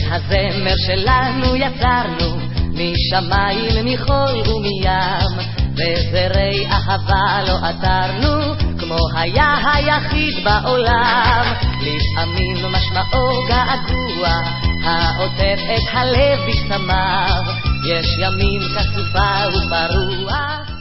הזמר שלנו יצרנו משמיים, מחול ומים, וזרי אהבה לא עתרנו, כמו היה היחיד בעולם. לפעמים משמעו געגוע העוטף את הלב בשמיו, יש ימים כסופה ופרוע